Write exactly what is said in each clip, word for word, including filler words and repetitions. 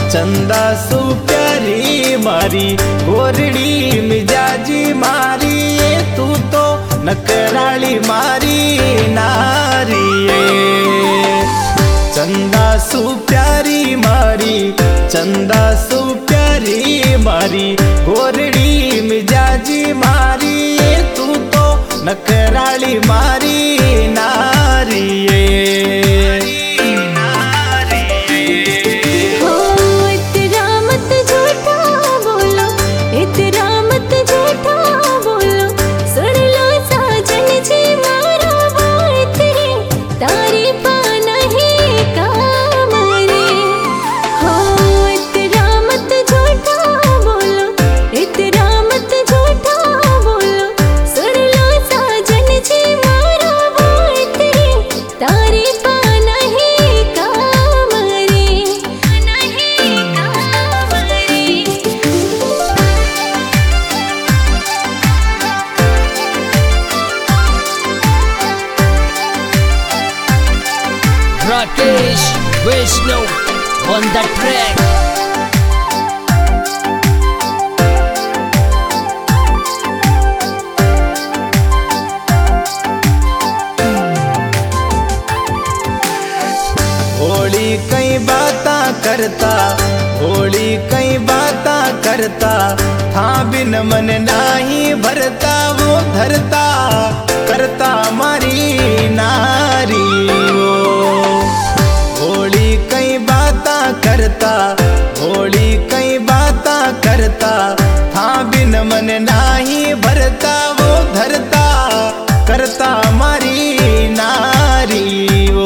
चंदा सु प्यारी मारी गोरड़ी मिजाजी मारी तू तो नकराली मारी नारी। चंदा सु प्यारी मारी चंदा सु प्यारी मारी गोरड़ी मिजाजी मारी तू तो नकराली मारी नारी। Rakesh Vishnu on the track. Holi कई बाता करता होली कई बाता करता था बिन मन नाही भरता वो धरता करता मारी नारी। वो होली कई बाता करता होली कई बाता करता था बिन मन नाही भरता वो धरता करता मारी नारी। वो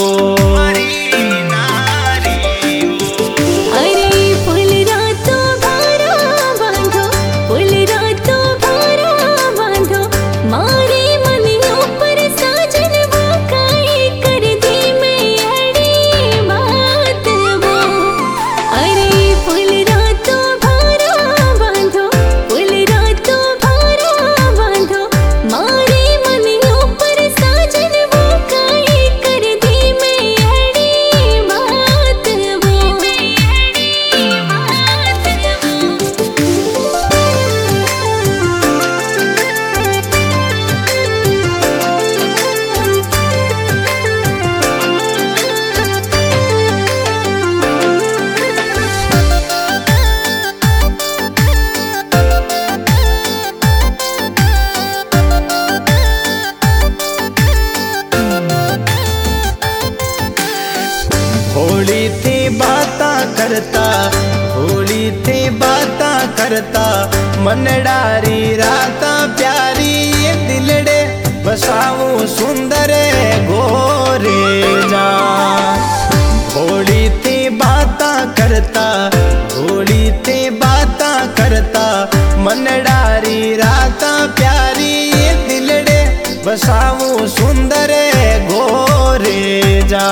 होली ते बाता करता होली ते बाता करता मन डारी राता प्यारी ये दिलड़े बसाऊ सुंदर गोरे जा। होली ते बाता करता होली ते बाता करता मन डारी राता प्यारी ये दिलड़े बसाऊ सुंदर गोरे जा।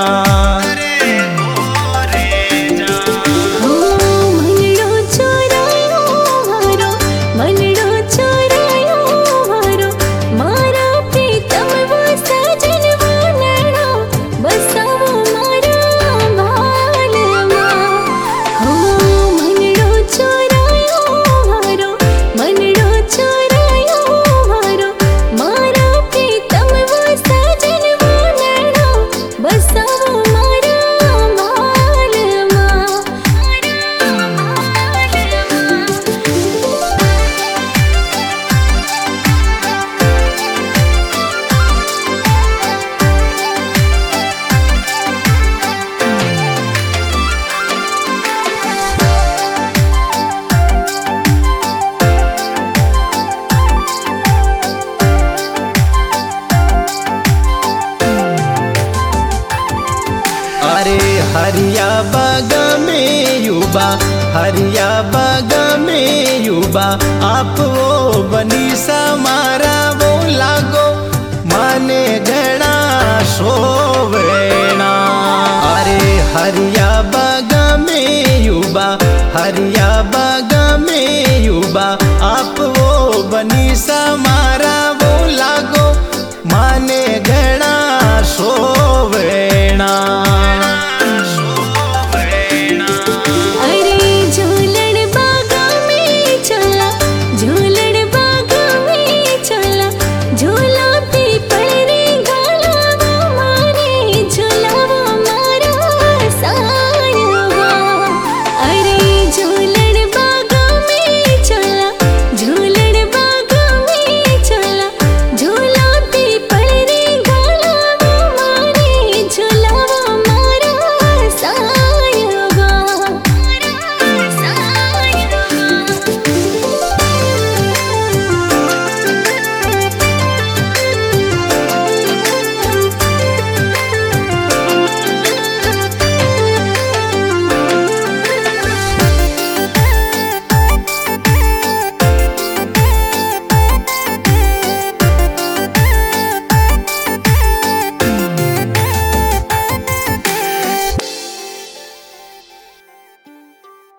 हरिया बागा में युबा हरिया बागा में युबा आप वो बनी समारा वो लागो माने घड़ा सोवेना। अरे हरिया बागा में युबा हरिया बागा में युबा आप वो बनी समारा वो लागो माने घड़ा सोवेना।